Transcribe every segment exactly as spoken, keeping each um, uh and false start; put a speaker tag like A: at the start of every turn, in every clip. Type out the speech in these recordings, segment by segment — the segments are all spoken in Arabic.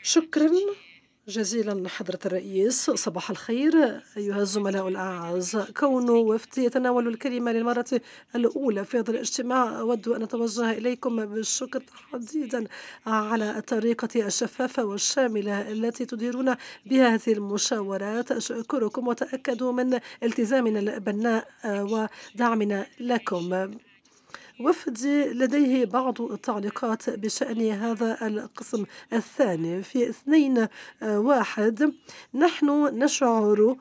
A: شكرا جزيلا حضرة الرئيس. صباح الخير أيها الزملاء الأعز. كون وفدي يتناول الكلمة للمرة الأولى في هذا الاجتماع، أود أن أتوجه إليكم بالشكر تحديدا على الطريقة الشفافة والشاملة التي تديرون بها هذه المشاورات. أشكركم وتأكدوا من التزامنا البناء ودعمنا لكم. وفدي لديه بعض التعليقات بشأن هذا القسم الثاني في اثنين واحد. نحن نشعر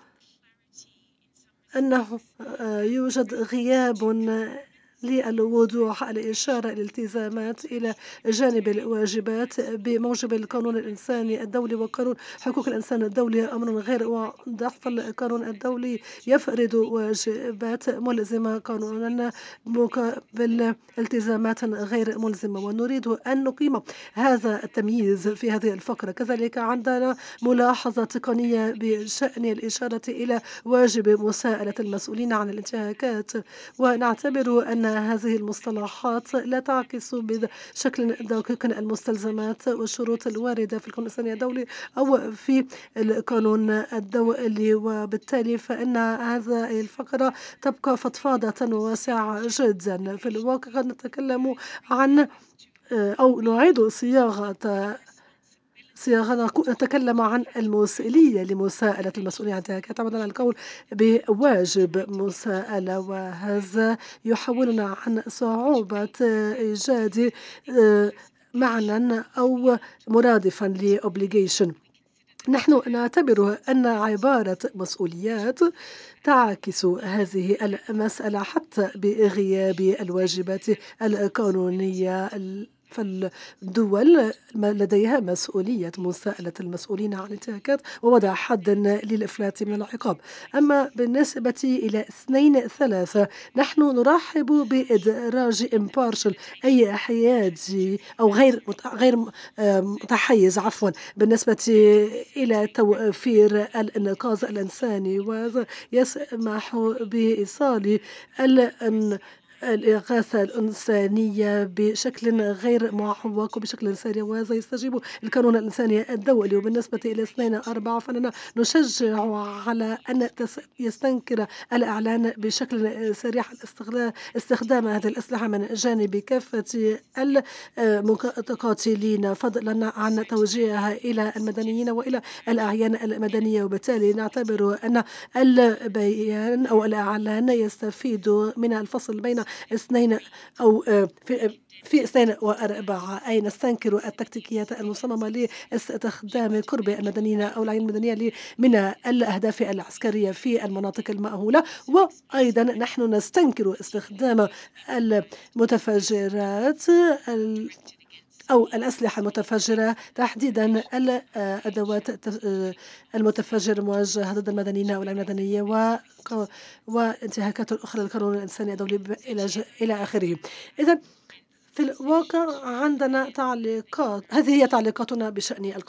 A: أنه يوجد غياب للوضوح، الإشارة الالتزامات إلى جانب الواجبات بموجب القانون الإنساني الدولي وقانون حقوق الإنسان الدولي أمر غير واضح، فالقانون الدولي يفرض واجبات ملزمة قانونا مقابل التزامات غير ملزمة، ونريد أن نقيم هذا التمييز في هذه الفقرة. كذلك عندنا ملاحظة تقنية بشأن الإشارة إلى واجب مساءلة المسؤولين عن الانتهاكات، ونعتبر أن هذه المصطلحات لا تعكس بشكل دقيق المستلزمات والشروط الواردة في القانون الإنساني الدولي أو في القانون الدولي، وبالتالي فإن هذه الفقرة تبقى فضفاضة واسعة جدا. في الواقع قد نتكلم عن أو نعيد صياغة صياغة نتكلم عن المسؤولية لمساءلة المسؤولين عن الانتهاكات، تعود على القول بواجب مساءلة، وهذا يحولنا عن صعوبة إيجاد معنى أو مرادفا ل obligation. نحن نعتبر أن عبارة مسؤوليات تعكس هذه المسألة حتى بغياب الواجبات القانونية، فالدول لديها مسؤولية مساءلة المسؤولين عن الانتهاكات ووضع حد للإفلات من العقاب. أما بالنسبة إلى اثنين ثلاثة، نحن نرحب بإدراج impartial أي حيادي أو غير غير متحيز عفوا بالنسبة إلى توفير الإنقاذ الإنساني، وهذا يسمح بإيصال الإغاثة الإنسانية بشكل غير معوق وبشكل سريع، وهذا يستجيب القانون الإنساني الدولي. وبالنسبة إلى اثنين أربعة فإننا نشجع على أن يستنكر الإعلان بشكل سريع استخدام هذه الأسلحة من جانب كافة المقاتلين، فضلا عن توجيهها إلى المدنيين وإلى الأعيان المدنية. وبالتالي نعتبر أن البيان أو الإعلان يستفيد من الفصل بين اثنين أو في في اثنين وأربعة، أي نستنكر التكتيكيات المصممة لاستخدام قرب المدنيين أو العين المدنية من الأهداف العسكرية في المناطق المأهولة. وأيضا نحن نستنكر استخدام المتفجرات أو الأسلحة المتفجرة، تحديدا الأدوات المتفجرة الموجهة ضد المدنيين أو المدنية وانتهاكات أخرى للقانون الإنساني الدولي إلى إلى آخره. إذا في الواقع عندنا تعليقات، هذه هي تعليقاتنا بشأن